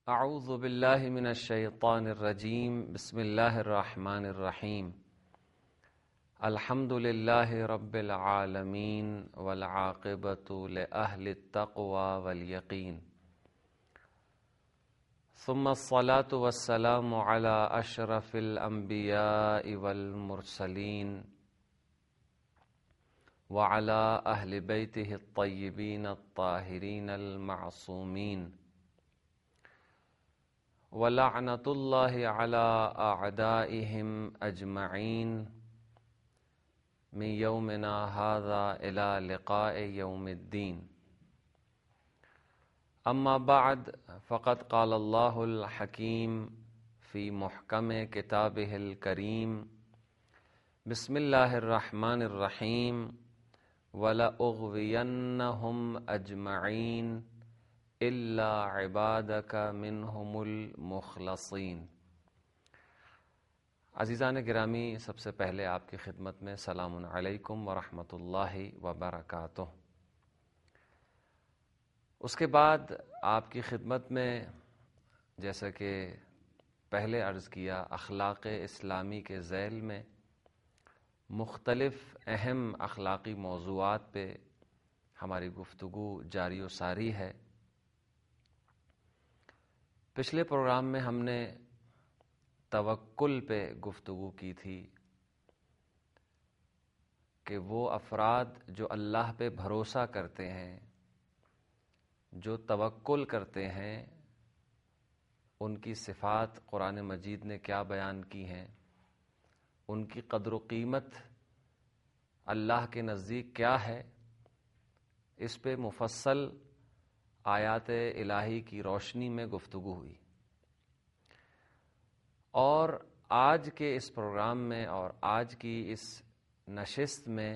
اعوذ باللہ من الشیطان الرجیم بسم اللہ الرحمن الرحیم الحمد للہ رب العالمین والعاقبۃ لأہل التقوی والیقین ثم الصلاة والسلام علی اشرف الانبیاء والمرسلین وعلی اہل بیتہ الطیبین الطاہرین المعصومین وَلَعْنَةُ اللَّهِ عَلَىٰ أَعْدَائِهِمْ أَجْمَعِينَ مِنْ يَوْمِنَا هَذَا إِلَىٰ لِقَاءِ يَوْمِ الدِّينِ أما بعد فقد قال الله الحكيم في محكم كتابه الكريم بسم الله الرحمن الرحيم وَلَأُغْوِيَنَّهُمْ أَجْمَعِينَ إِلَّا عِبَادَكَ مِنْهُمُ الْمُخْلَصِينَ۔ عزیزان گرامی، سب سے پہلے آپ کی خدمت میں سلام علیکم ورحمۃ اللہ وبرکاتہ۔ اس کے بعد آپ کی خدمت میں جیسا کہ پہلے عرض کیا، اخلاق اسلامی کے ذیل میں مختلف اہم اخلاقی موضوعات پہ ہماری گفتگو جاری و ساری ہے۔ پچھلے پروگرام میں ہم نے توکل پہ گفتگو کی تھی کہ وہ افراد جو اللہ پہ بھروسہ کرتے ہیں، جو توکل کرتے ہیں، ان کی صفات قرآن مجید نے کیا بیان کی ہیں، ان کی قدر و قیمت اللہ کے نزدیک کیا ہے، اس پہ مفصل آیات الہی کی روشنی میں گفتگو ہوئی۔ اور آج کے اس پروگرام میں اور آج کی اس نشست میں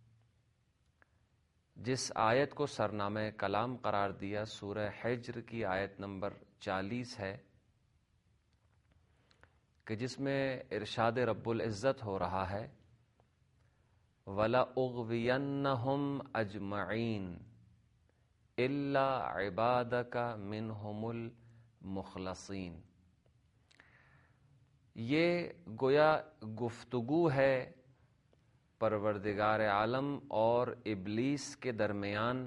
جس آیت کو سرنامہ کلام قرار دیا، سورہ حجر کی آیت نمبر 40 ہے کہ جس میں ارشاد رب العزت ہو رہا ہے وَلَأُغْوِيَنَّهُمْ أَجْمَعِينَ إِلَّا عِبَادَكَ مِنْهُمُ الْمُخْلَصِينَ۔ یہ گویا گفتگو ہے پروردگار عالم اور ابلیس کے درمیان،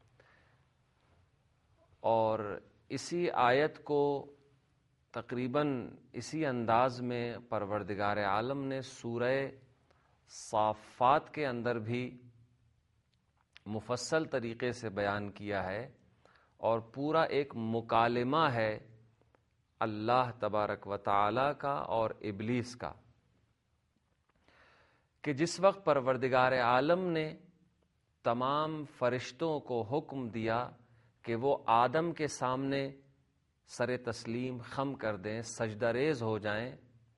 اور اسی آیت کو تقریباً اسی انداز میں پروردگار عالم نے سورہ صافات کے اندر بھی مفصل طریقے سے بیان کیا ہے، اور پورا ایک مکالمہ ہے اللہ تبارک و تعالی کا اور ابلیس کا، کہ جس وقت پروردگار عالم نے تمام فرشتوں کو حکم دیا کہ وہ آدم کے سامنے سر تسلیم خم کر دیں، سجدہ ریز ہو جائیں،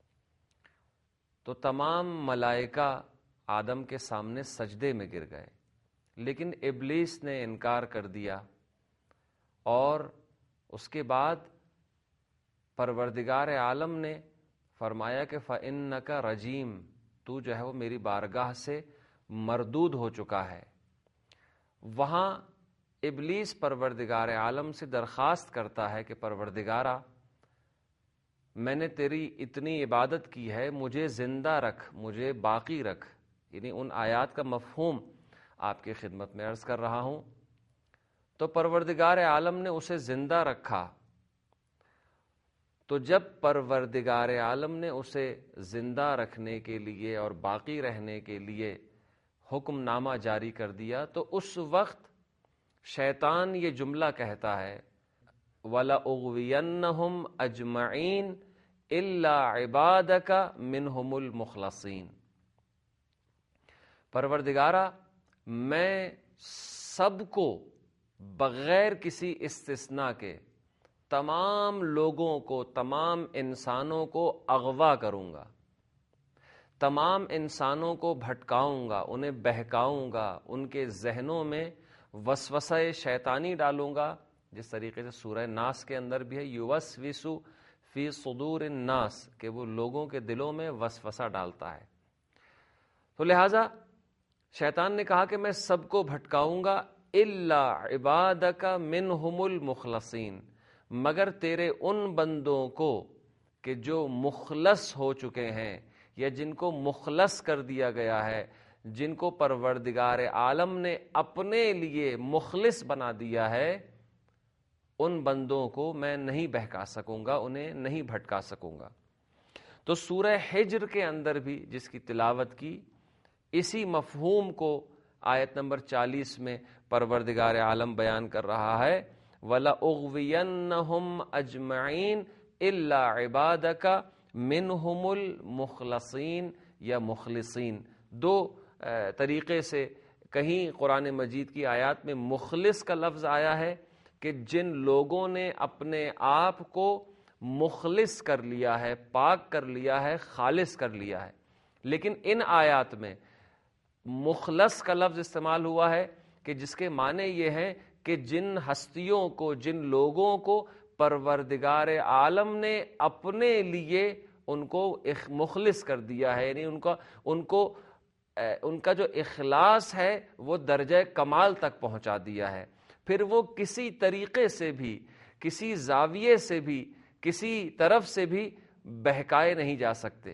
تو تمام ملائکہ آدم کے سامنے سجدے میں گر گئے، لیکن ابلیس نے انکار کر دیا، اور اس کے بعد پروردگار عالم نے فرمایا کہ فَإِنَّكَ رَجِيمٌ، تو جو ہے وہ میری بارگاہ سے مردود ہو چکا ہے۔ وہاں ابلیس پروردگار عالم سے درخواست کرتا ہے کہ پروردگارا، میں نے تیری اتنی عبادت کی ہے، مجھے زندہ رکھ، مجھے باقی رکھ، یعنی ان آیات کا مفہوم آپ کی خدمت میں عرض کر رہا ہوں۔ تو پروردگار عالم نے اسے زندہ رکھا، تو جب پروردگار عالم نے اسے زندہ رکھنے کے لیے اور باقی رہنے کے لیے حکم نامہ جاری کر دیا، تو اس وقت شیطان یہ جملہ کہتا ہے وَلَأُغْوِيَنَّهُمْ أَجْمَعِينَ إِلَّا عِبَادَكَ مِنْهُمُ الْمُخْلَصِينَ۔ پروردگارا، میں سب کو بغیر کسی استثناء کے، تمام لوگوں کو، تمام انسانوں کو اغوا کروں گا، تمام انسانوں کو بھٹکاؤں گا، انہیں بہکاؤں گا، ان کے ذہنوں میں وسوسہ شیطانی ڈالوں گا، جس طریقے سے سورہ ناس کے اندر بھی ہے یوسوس فی صدور الناس، کہ وہ لوگوں کے دلوں میں وسوسہ ڈالتا ہے۔ تو لہٰذا شیطان نے کہا کہ میں سب کو بھٹکاؤں گا الا عبادک منہم المخلصین، مگر تیرے ان بندوں کو کہ جو مخلص ہو چکے ہیں یا جن کو مخلص کر دیا گیا ہے، جن کو پروردگار عالم نے اپنے لیے مخلص بنا دیا ہے، ان بندوں کو میں نہیں بہکا سکوں گا، انہیں نہیں بھٹکا سکوں گا۔ تو سورہ حجر کے اندر بھی جس کی تلاوت کی، اسی مفہوم کو آیت نمبر 40 میں پروردگار عالم بیان کر رہا ہے، وَلَأُغْوِيَنَّهُمْ أَجْمَعِينَ إِلَّا عِبَادَكَ مِنْهُمُ الْمُخْلَصِينَ یا مخلصین، دو طریقے سے کہیں قرآن مجید کی آیات میں مخلص کا لفظ آیا ہے کہ جن لوگوں نے اپنے آپ کو مخلص کر لیا ہے، پاک کر لیا ہے، خالص کر لیا ہے، لیکن ان آیات میں مخلص کا لفظ استعمال ہوا ہے کہ جس کے معنی یہ ہے کہ جن ہستیوں کو، جن لوگوں کو پروردگار عالم نے اپنے لیے ان کو مخلص کر دیا ہے، یعنی ان کا جو اخلاص ہے وہ درجہ کمال تک پہنچا دیا ہے، پھر وہ کسی طریقے سے بھی، کسی زاویے سے بھی، کسی طرف سے بھی بہکائے نہیں جا سکتے،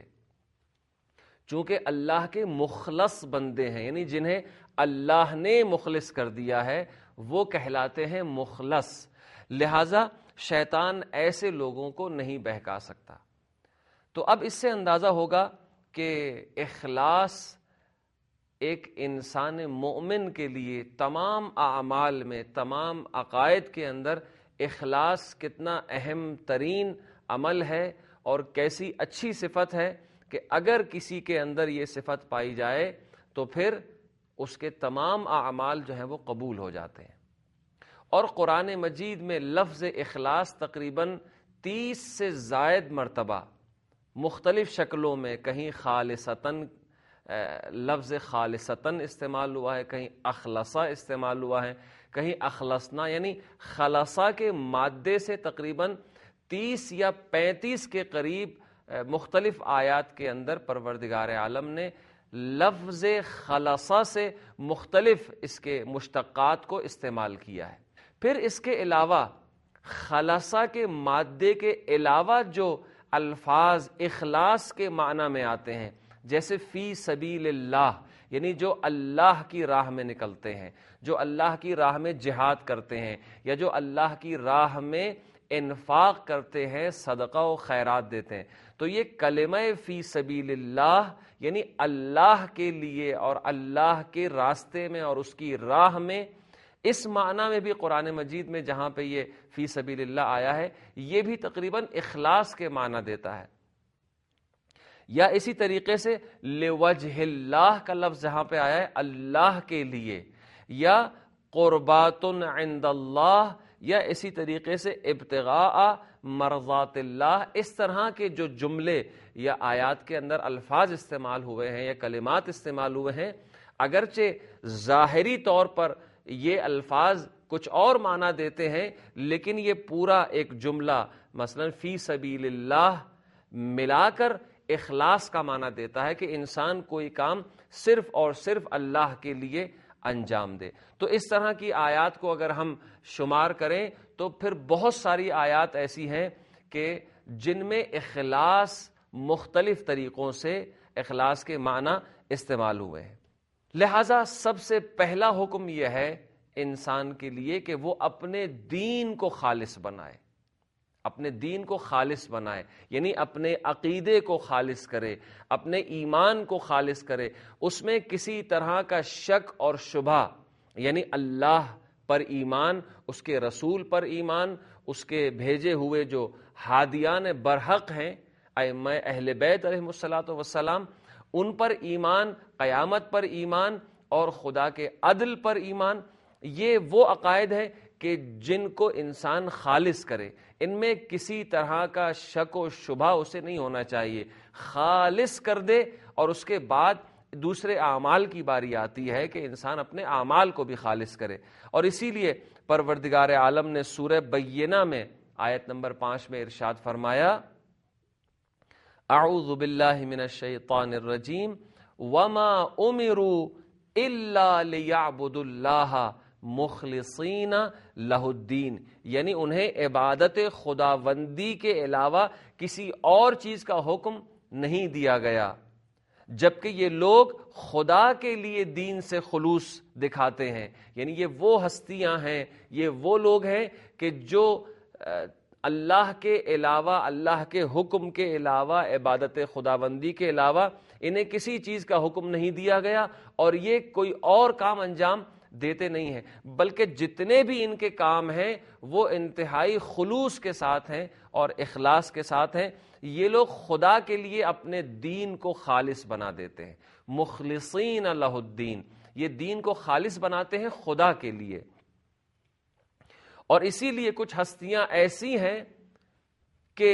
چونکہ اللہ کے مخلص بندے ہیں، یعنی جنہیں اللہ نے مخلص کر دیا ہے وہ کہلاتے ہیں مخلص، لہذا شیطان ایسے لوگوں کو نہیں بہکا سکتا۔ تو اب اس سے اندازہ ہوگا کہ اخلاص ایک انسان مومن کے لیے تمام اعمال میں، تمام عقائد کے اندر اخلاص کتنا اہم ترین عمل ہے اور کیسی اچھی صفت ہے کہ اگر کسی کے اندر یہ صفت پائی جائے تو پھر اس کے تمام اعمال جو ہیں وہ قبول ہو جاتے ہیں۔ اور قرآن مجید میں لفظ اخلاص تقریباً 30 سے زائد مرتبہ مختلف شکلوں میں، کہیں خالصتاً لفظ خالصتاً استعمال ہوا ہے، کہیں اخلصا استعمال ہوا ہے، کہیں اخلصنا، یعنی خلصا کے مادے سے تقریباً 30 یا 35 کے قریب مختلف آیات کے اندر پروردگار عالم نے لفظ خلصا سے مختلف اس کے مشتقات کو استعمال کیا ہے۔ پھر اس کے علاوہ خلصا کے مادے کے علاوہ جو الفاظ اخلاص کے معنی میں آتے ہیں، جیسے فی سبیل اللہ، یعنی جو اللہ کی راہ میں نکلتے ہیں، جو اللہ کی راہ میں جہاد کرتے ہیں، یا جو اللہ کی راہ میں انفاق کرتے ہیں، صدقہ و خیرات دیتے ہیں، تو یہ کلمہ فی سبیل اللہ یعنی اللہ کے لیے اور اللہ کے راستے میں اور اس کی راہ میں، اس معنی میں بھی قرآن مجید میں جہاں پہ یہ فی سبیل اللہ آیا ہے یہ بھی تقریباً اخلاص کے معنی دیتا ہے۔ یا اسی طریقے سے لوجہ اللہ کا لفظ جہاں پہ آیا ہے اللہ کے لیے، یا قربات عند اللہ، یا اسی طریقے سے ابتغاء مرضات اللہ، اس طرح کے جو جملے یا آیات کے اندر الفاظ استعمال ہوئے ہیں یا کلمات استعمال ہوئے ہیں، اگرچہ ظاہری طور پر یہ الفاظ کچھ اور معنی دیتے ہیں، لیکن یہ پورا ایک جملہ مثلا فی سبیل اللہ ملا کر اخلاص کا معنی دیتا ہے کہ انسان کوئی کام صرف اور صرف اللہ کے لیے انجام دے۔ تو اس طرح کی آیات کو اگر ہم شمار کریں تو پھر بہت ساری آیات ایسی ہیں کہ جن میں اخلاص مختلف طریقوں سے اخلاص کے معنی استعمال ہوئے ہیں۔ لہذا سب سے پہلا حکم یہ ہے انسان کے لیے کہ وہ اپنے دین کو خالص بنائے، اپنے دین کو خالص بنائے، یعنی اپنے عقیدے کو خالص کرے، اپنے ایمان کو خالص کرے، اس میں کسی طرح کا شک اور شبہ، یعنی اللہ پر ایمان، اس کے رسول پر ایمان، اس کے بھیجے ہوئے جو ہادیان برحق ہیں ائمہ اہل بیت علیہم الصلاۃ والسلام، ان پر ایمان، قیامت پر ایمان اور خدا کے عدل پر ایمان، یہ وہ عقائد ہیں کہ جن کو انسان خالص کرے، ان میں کسی طرح کا شک و شبہ اسے نہیں ہونا چاہیے، خالص کر دے، اور اس کے بعد دوسرے اعمال کی باری آتی ہے کہ انسان اپنے اعمال کو بھی خالص کرے۔ اور اسی لیے پروردگار عالم نے سورہ بینہ میں آیت نمبر 5 میں ارشاد فرمایا، اعوذ باللہ من الشیطان الرجیم وما امروا الا لیعبدوا اللہ مخلصین لہ الدین، یعنی انہیں عبادت خداوندی کے علاوہ کسی اور چیز کا حکم نہیں دیا گیا، جبکہ یہ لوگ خدا کے لیے دین سے خلوص دکھاتے ہیں. یعنی یہ وہ ہستیاں ہیں، یہ وہ لوگ ہیں کہ جو اللہ کے علاوہ، اللہ کے حکم کے علاوہ، عبادت خداوندی کے علاوہ انہیں کسی چیز کا حکم نہیں دیا گیا، اور یہ کوئی اور کام انجام دیتے نہیں ہیں، بلکہ جتنے بھی ان کے کام ہیں وہ انتہائی خلوص کے ساتھ ہیں اور اخلاص کے ساتھ ہیں. یہ لوگ خدا کے لیے اپنے دین کو خالص بنا دیتے ہیں. مخلصین لہ الدین، یہ دین کو خالص بناتے ہیں خدا کے لیے. اور اسی لیے کچھ ہستیاں ایسی ہیں کہ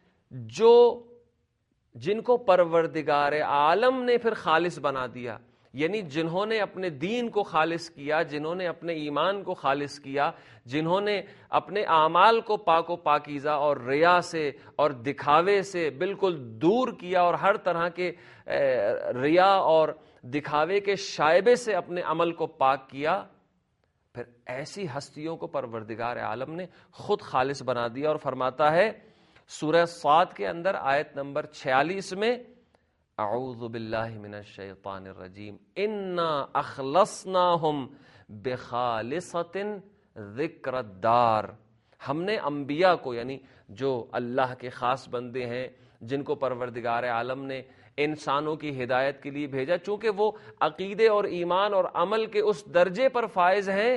جن کو پروردگار عالم نے پھر خالص بنا دیا، یعنی جنہوں نے اپنے دین کو خالص کیا، جنہوں نے اپنے ایمان کو خالص کیا، جنہوں نے اپنے اعمال کو پاک و پاکیزہ اور ریا سے اور دکھاوے سے بالکل دور کیا، اور ہر طرح کے ریا اور دکھاوے کے شائبے سے اپنے عمل کو پاک کیا، پھر ایسی ہستیوں کو پروردگار عالم نے خود خالص بنا دیا. اور فرماتا ہے سورہ صاد کے اندر آیت نمبر 46 میں، اعوذ باللہ من الشیطان الرجیم انا اخلصناہم بخالصۃ ذکر الدار، ہم نے انبیاء کو، یعنی جو اللہ کے خاص بندے ہیں جن کو پروردگار عالم نے انسانوں کی ہدایت کے لیے بھیجا، چونکہ وہ عقیدے اور ایمان اور عمل کے اس درجے پر فائز ہیں،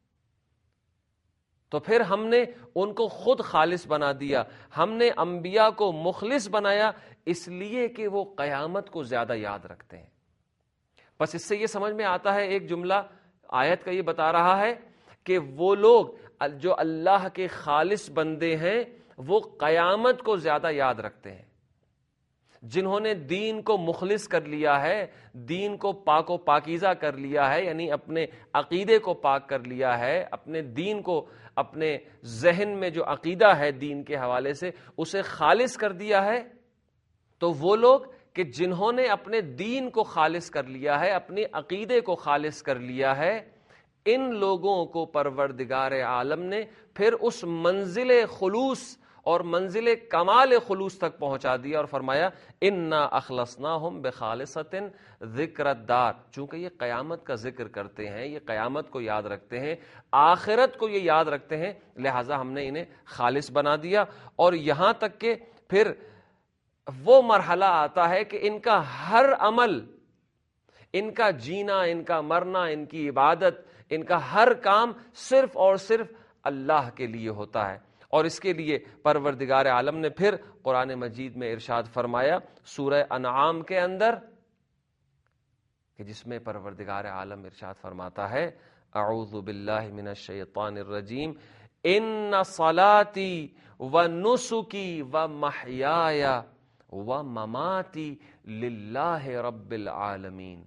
تو پھر ہم نے ان کو خود خالص بنا دیا. ہم نے انبیاء کو مخلص بنایا اس لیے کہ وہ قیامت کو زیادہ یاد رکھتے ہیں. بس اس سے یہ سمجھ میں آتا ہے، ایک جملہ آیت کا یہ بتا رہا ہے کہ وہ لوگ جو اللہ کے خالص بندے ہیں وہ قیامت کو زیادہ یاد رکھتے ہیں. جنہوں نے دین کو مخلص کر لیا ہے، دین کو پاک و پاکیزہ کر لیا ہے، یعنی اپنے عقیدے کو پاک کر لیا ہے، اپنے دین کو، اپنے ذہن میں جو عقیدہ ہے دین کے حوالے سے اسے خالص کر دیا ہے، تو وہ لوگ کہ جنہوں نے اپنے دین کو خالص کر لیا ہے، اپنے عقیدے کو خالص کر لیا ہے، ان لوگوں کو پروردگار عالم نے پھر اس منزل خلوص اور منزل کمال خلوص تک پہنچا دیا، اور فرمایا انا اخلصناہم بخالصۃ ذکر الدار. چونکہ یہ قیامت کا ذکر کرتے ہیں، یہ قیامت کو یاد رکھتے ہیں، آخرت کو یہ یاد رکھتے ہیں، لہٰذا ہم نے انہیں خالص بنا دیا. اور یہاں تک کہ پھر وہ مرحلہ آتا ہے کہ ان کا ہر عمل، ان کا جینا، ان کا مرنا، ان کی عبادت، ان کا ہر کام صرف اور صرف اللہ کے لیے ہوتا ہے. اور اس کے لیے پروردگار عالم نے پھر قرآن مجید میں ارشاد فرمایا سورہ انعام کے اندر، کہ جس میں پروردگار عالم ارشاد فرماتا ہے اعوذ باللہ من الشیطان الرجیم ان صلاتی ونسکی ومحیای ومماتی للہ رب العالمین.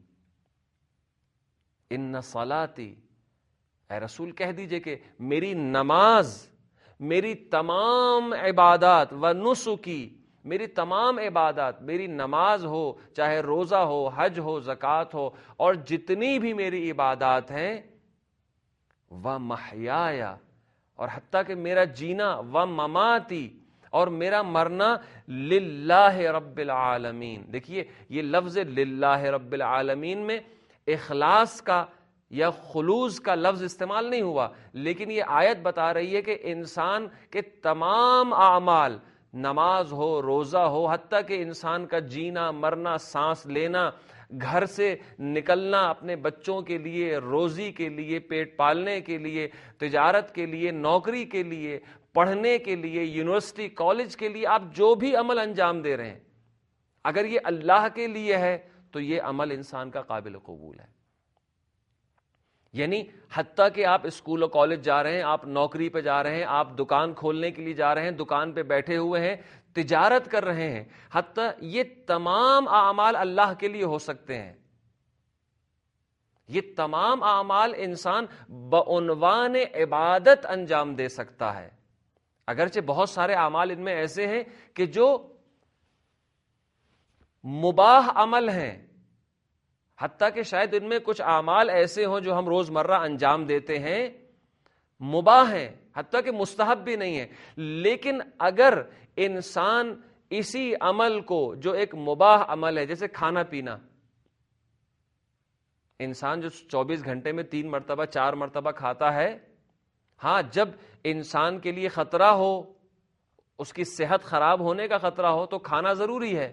ان صلاتی، اے رسول کہہ دیجئے کہ میری نماز، میری تمام عبادات، ونسکی، میری تمام عبادات، میری نماز ہو، چاہے روزہ ہو، حج ہو، زکوٰۃ ہو، اور جتنی بھی میری عبادات ہیں، ومحیای، اور حتیٰ کہ میرا جینا، ومماتی، اور میرا مرنا، للہ رب العالمین. دیکھیے یہ لفظ للہ رب العالمین میں اخلاص کا یا خلوص کا لفظ استعمال نہیں ہوا، لیکن یہ آیت بتا رہی ہے کہ انسان کے تمام اعمال، نماز ہو، روزہ ہو، حتیٰ کہ انسان کا جینا، مرنا، سانس لینا، گھر سے نکلنا اپنے بچوں کے لیے، روزی کے لیے، پیٹ پالنے کے لیے، تجارت کے لیے، نوکری کے لیے، پڑھنے کے لیے، یونیورسٹی کالج کے لیے، آپ جو بھی عمل انجام دے رہے ہیں، اگر یہ اللہ کے لیے ہے تو یہ عمل انسان کا قابل قبول ہے. یعنی حتیٰ کہ آپ اسکول و کالج جا رہے ہیں، آپ نوکری پہ جا رہے ہیں، آپ دکان کھولنے کے لیے جا رہے ہیں، دکان پہ بیٹھے ہوئے ہیں، تجارت کر رہے ہیں، حتیٰ یہ تمام اعمال اللہ کے لیے ہو سکتے ہیں. یہ تمام اعمال انسان بعنوان عبادت انجام دے سکتا ہے. اگرچہ بہت سارے اعمال ان میں ایسے ہیں کہ جو مباح عمل ہیں، حتیٰ کہ شاید ان میں کچھ اعمال ایسے ہوں جو ہم روزمرہ انجام دیتے ہیں مباح ہیں، حتیٰ کہ مستحب بھی نہیں ہے، لیکن اگر انسان اسی عمل کو جو ایک مباح عمل ہے، جیسے کھانا پینا، انسان جو 24 گھنٹے میں 3 مرتبہ 4 مرتبہ کھاتا ہے، ہاں جب انسان کے لیے خطرہ ہو، اس کی صحت خراب ہونے کا خطرہ ہو تو کھانا ضروری ہے،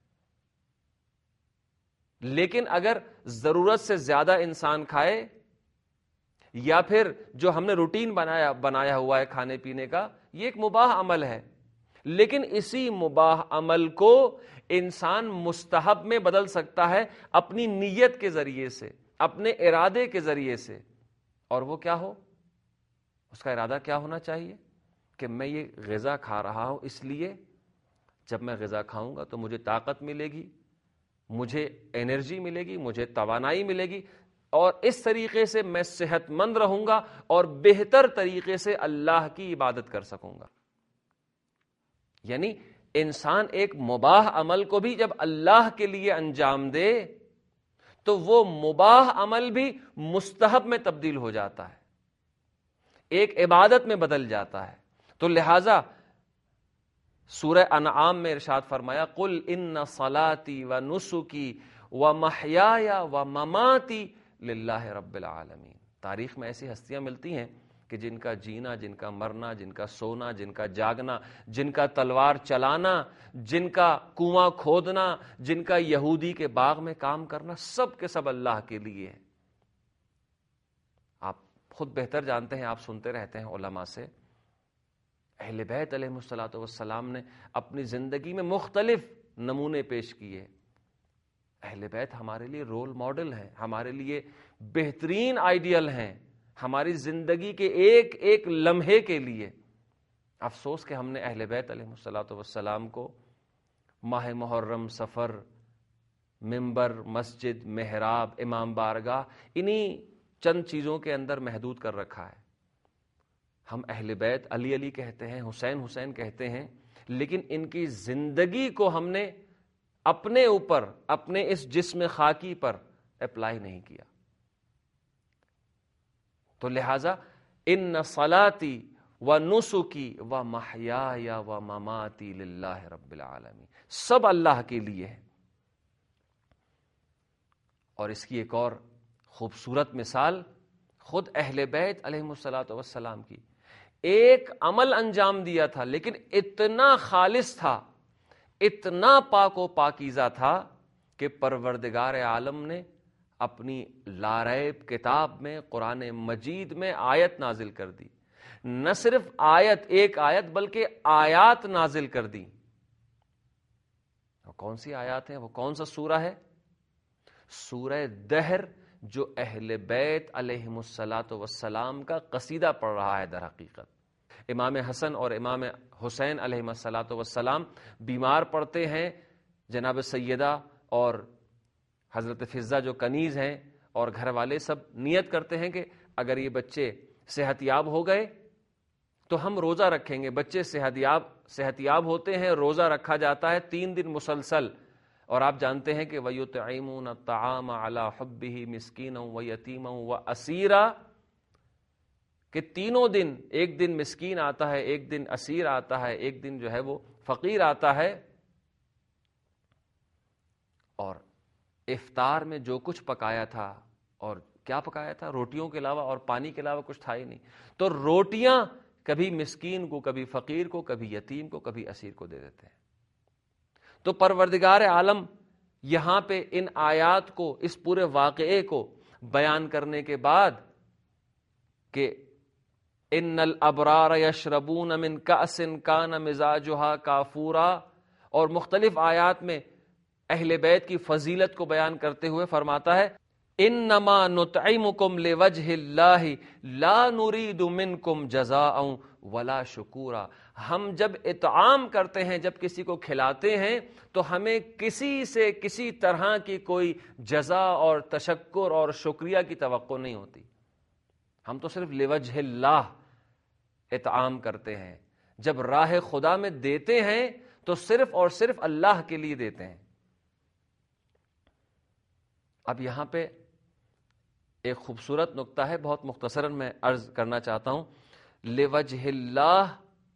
لیکن اگر ضرورت سے زیادہ انسان کھائے یا پھر جو ہم نے روٹین بنایا ہوا ہے کھانے پینے کا، یہ ایک مباح عمل ہے، لیکن اسی مباح عمل کو انسان مستحب میں بدل سکتا ہے اپنی نیت کے ذریعے سے، اپنے ارادے کے ذریعے سے. اور وہ کیا ہو؟ اس کا ارادہ کیا ہونا چاہیے کہ میں یہ غذا کھا رہا ہوں اس لیے جب میں غذا کھاؤں گا تو مجھے طاقت ملے گی، مجھے انرجی ملے گی، مجھے توانائی ملے گی، اور اس طریقے سے میں صحت مند رہوں گا اور بہتر طریقے سے اللہ کی عبادت کر سکوں گا. یعنی انسان ایک مباح عمل کو بھی جب اللہ کے لیے انجام دے تو وہ مباح عمل بھی مستحب میں تبدیل ہو جاتا ہے، ایک عبادت میں بدل جاتا ہے. تو لہذا سورہ انعام میں ارشاد فرمایا قل ان صلاتی و نسکی و محیای و مماتی للہ رب العالمین. تاریخ میں ایسی ہستیاں ملتی ہیں کہ جن کا جینا، جن کا مرنا، جن کا سونا، جن کا جاگنا، جن کا تلوار چلانا، جن کا کنواں کھودنا، جن کا یہودی کے باغ میں کام کرنا، سب کے سب اللہ کے لیے ہے. آپ خود بہتر جانتے ہیں، آپ سنتے رہتے ہیں علماء سے، اہل بیت علیہ الصلوۃ والسلام نے اپنی زندگی میں مختلف نمونے پیش کیے. اہل بیت ہمارے لیے رول ماڈل ہیں، ہمارے لیے بہترین آئیڈیل ہیں، ہماری زندگی کے ایک ایک لمحے کے لیے. افسوس کہ ہم نے اہل بیت علیہ الصلوۃ والسلام کو ماہ محرم، سفر، منبر، مسجد، محراب، امام بارگاہ، انہی چند چیزوں کے اندر محدود کر رکھا ہے. ہم اہل بیت علی علی کہتے ہیں، حسین حسین کہتے ہیں، لیکن ان کی زندگی کو ہم نے اپنے اوپر، اپنے اس جسم خاکی پر اپلائی نہیں کیا. تو لہذا ان صلاتی و نسکی و محیای و مماتی للہ رب العالمین، سب اللہ کے لیے ہے. اور اس کی ایک اور خوبصورت مثال خود اہل بیت علیہ الصلوۃ والسلام کی. ایک عمل انجام دیا تھا لیکن اتنا خالص تھا، اتنا پاک و پاکیزہ تھا کہ پروردگار عالم نے اپنی لاریب کتاب میں، قرآن مجید میں آیت نازل کر دی. نہ صرف آیت، ایک آیت، بلکہ آیات نازل کر دی. کون سی آیات ہیں؟ وہ کون سا سورہ ہے؟ سورہ دہر، جو اہل بیت علیہم الصلاۃ والسلام کا قصیدہ پڑھ رہا ہے. در حقیقت امام حسن اور امام حسین علیہم الصلاۃ والسلام بیمار پڑتے ہیں. جناب سیدہ اور حضرت فضہ جو کنیز ہیں اور گھر والے سب نیت کرتے ہیں کہ اگر یہ بچے صحت یاب ہو گئے تو ہم روزہ رکھیں گے. بچے صحت یاب ہوتے ہیں، روزہ رکھا جاتا ہے 3 دن مسلسل. اور آپ جانتے ہیں کہ وَيُطْعِمُونَ الطَّعَامَ عَلَىٰ حُبِّهِ مِسْكِينًا وَيَتِيمًا وَأَسِيرًا، کہ تینوں دن، ایک دن مسکین آتا ہے، ایک دن اسیر آتا ہے، ایک دن جو ہے وہ فقیر آتا ہے. اور افطار میں جو کچھ پکایا تھا، اور کیا پکایا تھا؟ روٹیوں کے علاوہ اور پانی کے علاوہ کچھ تھا ہی نہیں. تو روٹیاں کبھی مسکین کو، کبھی فقیر کو، کبھی یتیم کو، کبھی اسیر کو دے دیتے ہیں. تو پروردگار عالم یہاں پہ ان آیات کو، اس پورے واقعے کو بیان کرنے کے بعد کہ ان الابرار یشربون من کأس کان مزاجها کافورا، اور مختلف آیات میں اہل بیت کی فضیلت کو بیان کرتے ہوئے فرماتا ہے انما نطعمکم لوجہ اللہ لا نرید منکم جزاء ولا شکورا. ہم جب اطعام کرتے ہیں، جب کسی کو کھلاتے ہیں، تو ہمیں کسی سے کسی طرح کی کوئی جزا اور تشکر اور شکریہ کی توقع نہیں ہوتی. ہم تو صرف لوجہ اللہ اطعام کرتے ہیں. جب راہ خدا میں دیتے ہیں تو صرف اور صرف اللہ کے لیے دیتے ہیں. اب یہاں پہ ایک خوبصورت نقطہ ہے، بہت مختصراً میں عرض کرنا چاہتا ہوں. لِوَجْهِ اللہ،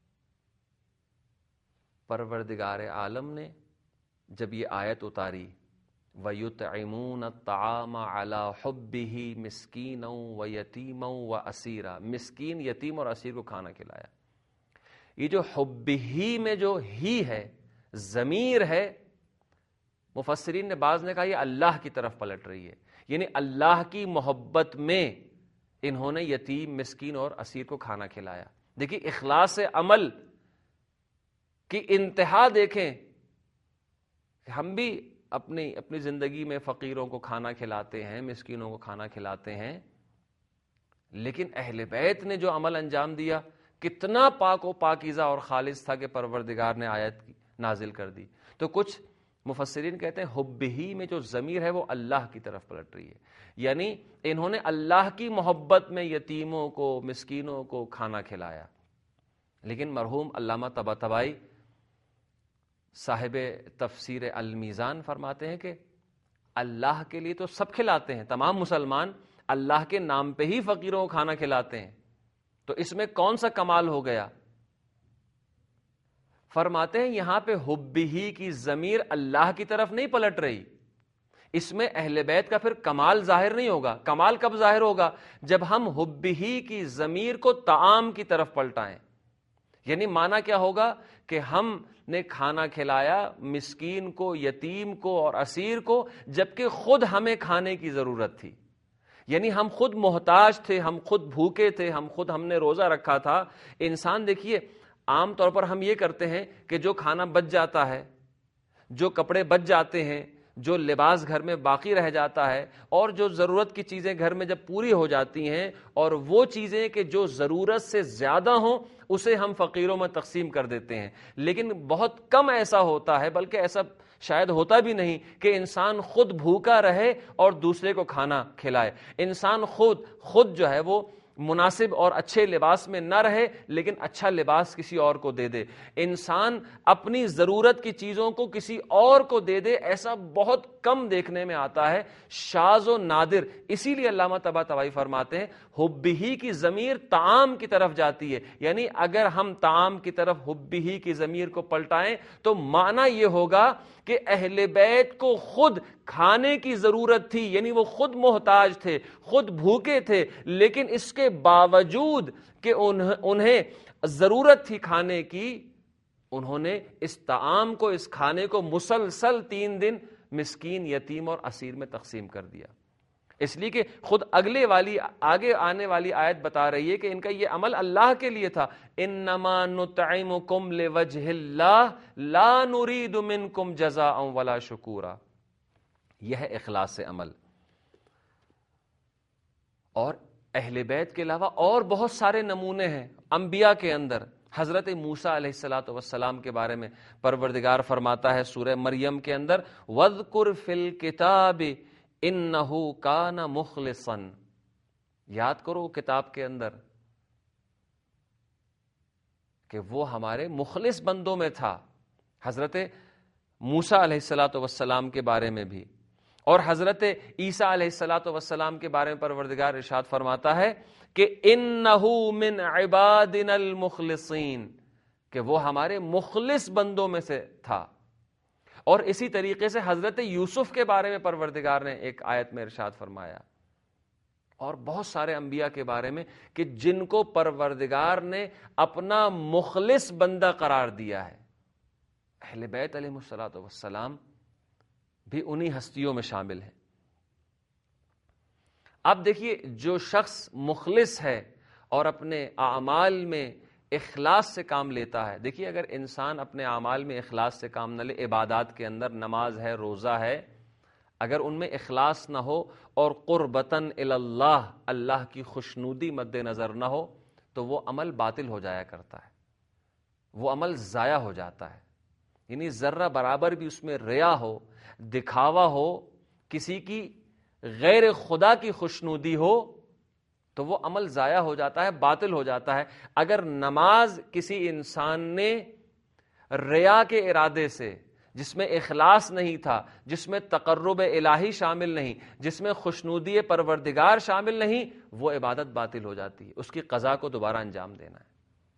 پروردگار عالم نے جب یہ آیت اتاری وَيُطْعِمُونَ الطَّعَامَ عَلَى حُبِّهِ مِسْكِينًا وَيَتِيمًا وَأَسِيرًا، مسکین، یتیم اور اسیر کو کھانا کھلایا. یہ جو حُبِّهِ میں جو ہی ہے، ضمیر ہے، مفسرین نے بعض نے کہا یہ اللہ کی طرف پلٹ رہی ہے، یعنی اللہ کی محبت میں انہوں نے یتیم، مسکین اور اسیر کو کھانا کھلایا. دیکھیے اخلاص عمل کی انتہا دیکھیں. ہم بھی اپنی زندگی میں فقیروں کو کھانا کھلاتے ہیں، مسکینوں کو کھانا کھلاتے ہیں، لیکن اہل بیت نے جو عمل انجام دیا کتنا پاک و پاکیزہ اور خالص تھا کہ پروردگار نے آیت نازل کر دی. تو کچھ مفسرین کہتے ہیں حبہ میں جو ضمیر ہے وہ اللہ کی طرف پلٹ رہی ہے، یعنی انہوں نے اللہ کی محبت میں یتیموں کو، مسکینوں کو کھانا کھلایا. لیکن مرحوم علامہ طباطبائی صاحب تفسیر المیزان فرماتے ہیں کہ اللہ کے لیے تو سب کھلاتے ہیں، تمام مسلمان اللہ کے نام پہ ہی فقیروں کو کھانا کھلاتے ہیں، تو اس میں کون سا کمال ہو گیا؟ فرماتے ہیں یہاں پہ حبہ کی ضمیر اللہ کی طرف نہیں پلٹ رہی، اس میں اہل بیت کا پھر کمال ظاہر نہیں ہوگا. کمال کب ظاہر ہوگا؟ جب ہم حبہ کی ضمیر کو طعام کی طرف پلٹائیں. یعنی معنی کیا ہوگا کہ ہم نے کھانا کھلایا مسکین کو، یتیم کو اور اسیر کو، جبکہ خود ہمیں کھانے کی ضرورت تھی. یعنی ہم خود محتاج تھے، ہم خود بھوکے تھے، ہم نے روزہ رکھا تھا. انسان دیکھیے عام طور پر ہم یہ کرتے ہیں کہ جو کھانا بچ جاتا ہے، جو کپڑے بچ جاتے ہیں، جو لباس گھر میں باقی رہ جاتا ہے، اور جو ضرورت کی چیزیں گھر میں جب پوری ہو جاتی ہیں، اور وہ چیزیں کہ جو ضرورت سے زیادہ ہوں اسے ہم فقیروں میں تقسیم کر دیتے ہیں. لیکن بہت کم ایسا ہوتا ہے، بلکہ ایسا شاید ہوتا بھی نہیں کہ انسان خود بھوکا رہے اور دوسرے کو کھانا کھلائے. انسان خود جو ہے وہ مناسب اور اچھے لباس میں نہ رہے لیکن اچھا لباس کسی اور کو دے دے. انسان اپنی ضرورت کی چیزوں کو کسی اور کو دے دے، ایسا بہت کم دیکھنے میں آتا ہے، شاذ و نادر. اسی لیے علامہ طباطبائی فرماتے ہیں حبہ کی ضمیر طعام کی طرف جاتی ہے. یعنی اگر ہم طعام کی طرف حبہ کی ضمیر کو پلٹائیں تو معنی یہ ہوگا کہ اہل بیت کو خود کھانے کی ضرورت تھی، یعنی وہ خود محتاج تھے، خود بھوکے تھے، لیکن اس کے باوجود کہ انہیں ضرورت تھی کھانے کی، انہوں نے اس طعام کو، اس کھانے کو مسلسل 3 دن مسکین، یتیم اور اسیر میں تقسیم کر دیا. اس لیے کہ خود آگے آنے والی آیت بتا رہی ہے کہ ان کا یہ عمل اللہ کے لیے تھا. انما نطعمکم لوجہ اللہ لا نرید منکم جزاء ولا شکورا. یہ ہے اخلاص سے عمل. اور اہل بیت کے علاوہ اور بہت سارے نمونے ہیں انبیاء کے اندر. حضرت موسیٰ علیہ الصلوۃ والسلام کے بارے میں پروردگار فرماتا ہے سورہ مریم کے اندر وَاذْكُرْ فِي الْكِتَابِ إِنَّهُ كَانَ مُخْلِصًا. یاد کرو کتاب کے اندر کہ وہ ہمارے مخلص بندوں میں تھا. حضرت موسیٰ علیہ الصلوۃ والسلام کے بارے میں بھی، اور حضرت عیسیٰ علیہ الصلوۃ والسلام کے بارے میں پروردگار ارشاد فرماتا ہے کہ انہ من عبادنا المخلصین، کہ وہ ہمارے مخلص بندوں میں سے تھا. اور اسی طریقے سے حضرت یوسف کے بارے میں پروردگار نے ایک آیت میں ارشاد فرمایا، اور بہت سارے انبیاء کے بارے میں کہ جن کو پروردگار نے اپنا مخلص بندہ قرار دیا ہے. اہل بیت علیہ الصلوۃ والسلام بھی انہی ہستیوں میں شامل ہیں. اب دیکھیے جو شخص مخلص ہے اور اپنے اعمال میں اخلاص سے کام لیتا ہے، دیکھیے اگر انسان اپنے اعمال میں اخلاص سے کام نہ لے، عبادات کے اندر نماز ہے، روزہ ہے، اگر ان میں اخلاص نہ ہو اور قربتاً الی اللہ، اللہ کی خوشنودی مد نظر نہ ہو، تو وہ عمل باطل ہو جایا کرتا ہے، وہ عمل ضائع ہو جاتا ہے. یعنی ذرہ برابر بھی اس میں ریا ہو، دکھاوا ہو، کسی کی غیر خدا کی خوشنودی ہو، تو وہ عمل ضائع ہو جاتا ہے، باطل ہو جاتا ہے. اگر نماز کسی انسان نے ریا کے ارادے سے، جس میں اخلاص نہیں تھا، جس میں تقرب الہی شامل نہیں، جس میں خوشنودی پروردگار شامل نہیں، وہ عبادت باطل ہو جاتی ہے، اس کی قضا کو دوبارہ انجام دینا ہے۔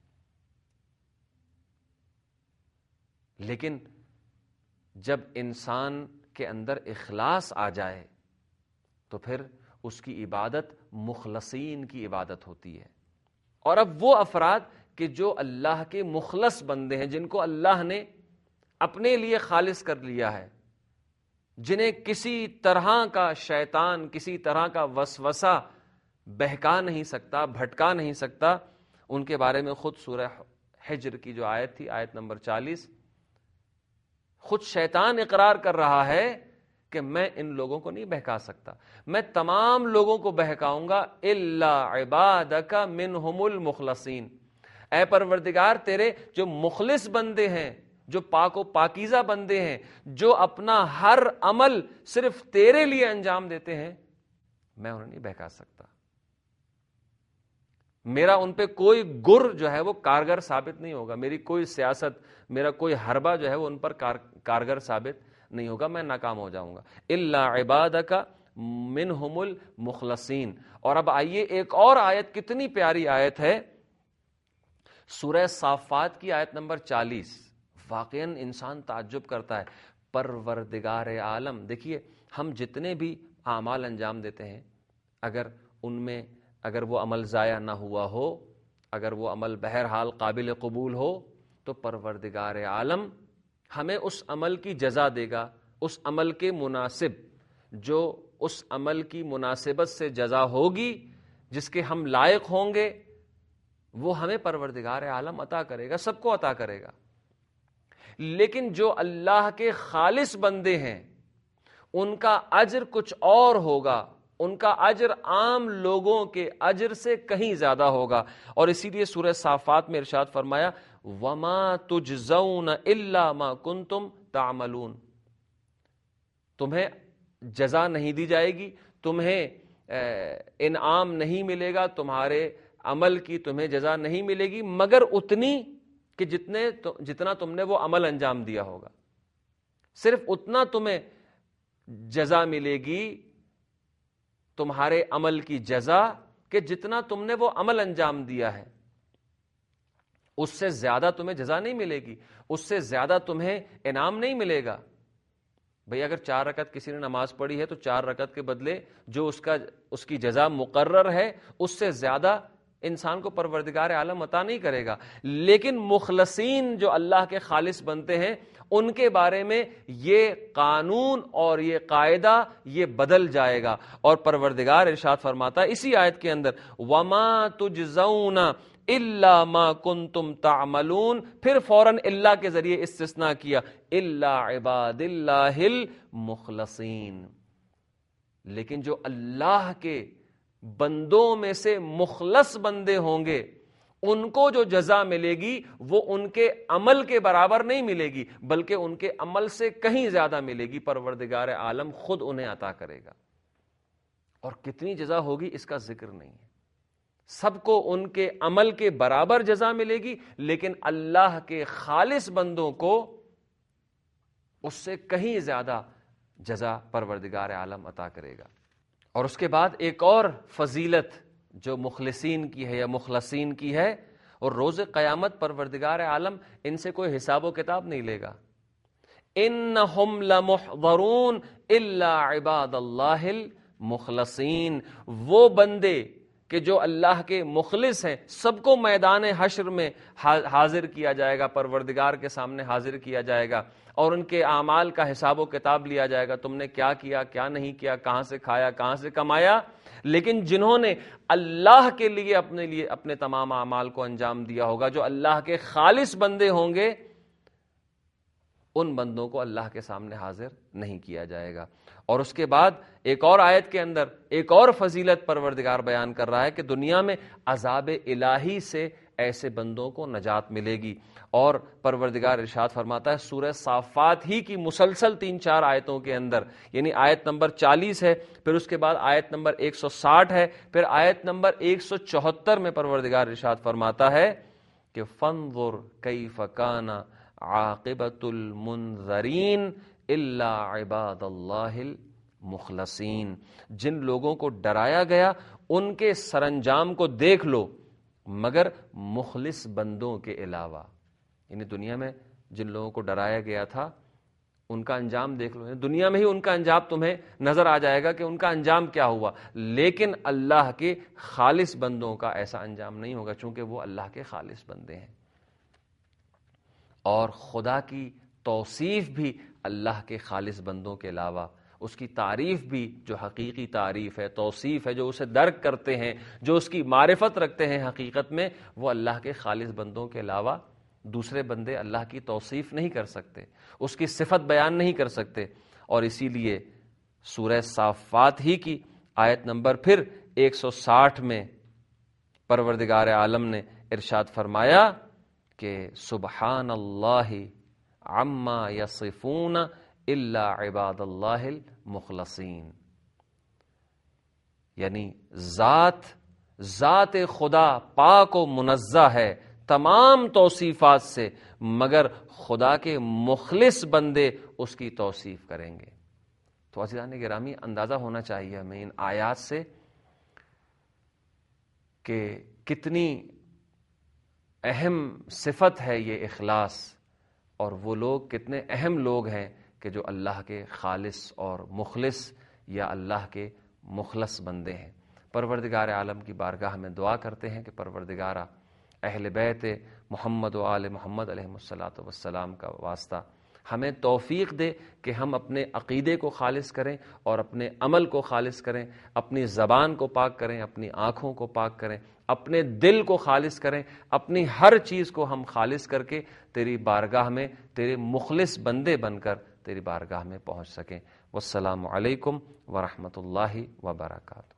لیکن جب انسان کے اندر اخلاص آ جائے تو پھر اس کی عبادت مخلصین کی عبادت ہوتی ہے۔ اور اب وہ افراد کہ جو اللہ کے مخلص بندے ہیں، جن کو اللہ نے اپنے لیے خالص کر لیا ہے، جنہیں کسی طرح کا شیطان، کسی طرح کا وسوسہ بہکا نہیں سکتا، بھٹکا نہیں سکتا، ان کے بارے میں خود سورہ حجر کی جو آیت تھی، آیت نمبر 40، خود شیطان اقرار کر رہا ہے کہ میں ان لوگوں کو نہیں بہکا سکتا، میں تمام لوگوں کو بہکاؤں گا الا عبادک منہم المخلصین۔ اے پروردگار، تیرے جو مخلص بندے ہیں، جو پاک و پاکیزہ بندے ہیں، جو اپنا ہر عمل صرف تیرے لیے انجام دیتے ہیں، میں انہیں نہیں بہکا سکتا، میرا ان پہ کوئی گر جو ہے وہ کارگر ثابت نہیں ہوگا، میری کوئی سیاست، میرا کوئی حربہ جو ہے وہ ان پر کارگر ثابت نہیں ہوگا، میں ناکام ہو جاؤں گا۔ الا عبادک منہم المخلصین۔ اور اب آئیے ایک اور آیت، کتنی پیاری آیت ہے، سورہ صافات کی آیت نمبر 40۔ واقعاً انسان تعجب کرتا ہے، پروردگار عالم، دیکھیے ہم جتنے بھی اعمال انجام دیتے ہیں، اگر وہ عمل ضائع نہ ہوا ہو، اگر وہ عمل بہرحال قابل قبول ہو، تو پروردگار عالم ہمیں اس عمل کی جزا دے گا، اس عمل کے مناسب، جو اس عمل کی مناسبت سے جزا ہوگی، جس کے ہم لائق ہوں گے، وہ ہمیں پروردگار عالم عطا کرے گا، سب کو عطا کرے گا۔ لیکن جو اللہ کے خالص بندے ہیں، ان کا اجر کچھ اور ہوگا، ان کا اجر عام لوگوں کے اجر سے کہیں زیادہ ہوگا۔ اور اسی لیے سورہ صافات میں ارشاد فرمایا وَمَا تُجْزَوْنَ إِلَّا مَا كُنْتُمْ تَعْمَلُونَ، تمہیں جزا نہیں دی جائے گی، تمہیں انعام نہیں ملے گا، تمہارے عمل کی تمہیں جزا نہیں ملے گی مگر اتنی کہ جتنا تم نے وہ عمل انجام دیا ہوگا، صرف اتنا تمہیں جزا ملے گی، تمہارے عمل کی جزا، کہ جتنا تم نے وہ عمل انجام دیا ہے، اس سے زیادہ تمہیں جزا نہیں ملے گی، اس سے زیادہ تمہیں انعام نہیں ملے گا۔ بھئی اگر 4 رکعت کسی نے نماز پڑھی ہے تو 4 رکعت کے بدلے جو اس کی جزا مقرر ہے، اس سے زیادہ انسان کو پروردگار عالم عطا نہیں کرے گا۔ لیکن مخلصین جو اللہ کے خالص بنتے ہیں، ان کے بارے میں یہ قانون اور یہ قاعدہ یہ بدل جائے گا۔ اور پروردگار ارشاد فرماتا ہے اسی آیت کے اندر وَمَا تُجْزَوْنَ إِلَّا مَا كُنْتُمْ تَعْمَلُونَ، پھر فوراً اللہ کے ذریعے استثناء کیا، إِلَّا عِبَادِ اللَّهِ الْمُخْلَصِينَ، لیکن جو اللہ کے بندوں میں سے مخلص بندے ہوں گے، ان کو جو جزا ملے گی وہ ان کے عمل کے برابر نہیں ملے گی، بلکہ ان کے عمل سے کہیں زیادہ ملے گی، پروردگار عالم خود انہیں عطا کرے گا۔ اور کتنی جزا ہوگی اس کا ذکر نہیں ہے، سب کو ان کے عمل کے برابر جزا ملے گی، لیکن اللہ کے خالص بندوں کو اس سے کہیں زیادہ جزا پروردگار عالم عطا کرے گا۔ اور اس کے بعد ایک اور فضیلت جو مخلصین کی ہے یا مخلصین کی ہے، اور روز قیامت پروردگار عالم ان سے کوئی حساب و کتاب نہیں لے گا۔ انہم لمحضرون الا عباد اللہ المخلصین، وہ بندے کہ جو اللہ کے مخلص ہیں، سب کو میدان حشر میں حاضر کیا جائے گا، پروردگار کے سامنے حاضر کیا جائے گا، اور ان کے اعمال کا حساب و کتاب لیا جائے گا، تم نے کیا کیا، کیا نہیں کیا، کہاں سے کھایا، کہاں سے کمایا۔ لیکن جنہوں نے اللہ کے لیے اپنے تمام اعمال کو انجام دیا ہوگا، جو اللہ کے خالص بندے ہوں گے، ان بندوں کو اللہ کے سامنے حاضر نہیں کیا جائے گا۔ اور اس کے بعد ایک اور آیت کے اندر ایک اور فضیلت پروردگار بیان کر رہا ہے کہ دنیا میں عذاب الہی سے ایسے بندوں کو نجات ملے گی۔ اور پروردگار ارشاد فرماتا ہے سورہ صافات ہی کی مسلسل 3-4 آیتوں کے اندر، یعنی آیت نمبر 40 ہے، پھر اس کے بعد آیت نمبر 160 ہے، پھر آیت نمبر 174 میں پروردگار ارشاد فرماتا ہے کہ فانظر کیف کان عاقبۃ المنذرین الا عباد اللہ المخلصین. جن لوگوں کو ڈرایا گیا ان کے سرانجام کو دیکھ لو مگر مخلص بندوں کے علاوہ. یعنی دنیا میں جن لوگوں کو ڈرایا گیا تھا ان کا انجام دیکھ لو. دنیا میں ہی ان کا انجام تمہیں نظر آ جائے گا کہ ان کا انجام کیا ہوا, لیکن اللہ کے خالص بندوں کا ایسا انجام نہیں ہوگا, چونکہ وہ اللہ کے خالص بندے ہیں. اور خدا کی توصیف بھی اللہ کے خالص بندوں کے علاوہ, اس کی تعریف بھی جو حقیقی تعریف ہے, توصیف ہے, جو اسے درک کرتے ہیں, جو اس کی معرفت رکھتے ہیں حقیقت میں, وہ اللہ کے خالص بندوں کے علاوہ دوسرے بندے اللہ کی توصیف نہیں کر سکتے, اس کی صفت بیان نہیں کر سکتے. اور اسی لیے سورہ صافات ہی کی آیت نمبر پھر 160 میں پروردگار عالم نے ارشاد فرمایا کہ سبحان اللہ عما یصفون الا عباد اللہ المخلصین. یعنی ذات خدا پاک و منزہ ہے تمام توصیفات سے, مگر خدا کے مخلص بندے اس کی توصیف کریں گے. تو عزیزان گرامی, اندازہ ہونا چاہیے ہمیں ان آیات سے کہ کتنی اہم صفت ہے یہ اخلاص, اور وہ لوگ کتنے اہم لوگ ہیں کہ جو اللہ کے خالص اور مخلص یا اللہ کے مخلص بندے ہیں. پروردگار عالم کی بارگاہ میں دعا کرتے ہیں کہ پروردگارہ اہل بیت محمد و آل محمد علیہ الصلاۃ والسلام کا واسطہ ہمیں توفیق دے کہ ہم اپنے عقیدے کو خالص کریں اور اپنے عمل کو خالص کریں, اپنی زبان کو پاک کریں, اپنی آنکھوں کو پاک کریں, اپنے دل کو خالص کریں, اپنی ہر چیز کو ہم خالص کر کے تیری بارگاہ میں تیرے مخلص بندے بن کر تیری بارگاہ میں پہنچ سکیں. والسلام علیکم ورحمۃ اللہ وبرکاتہ.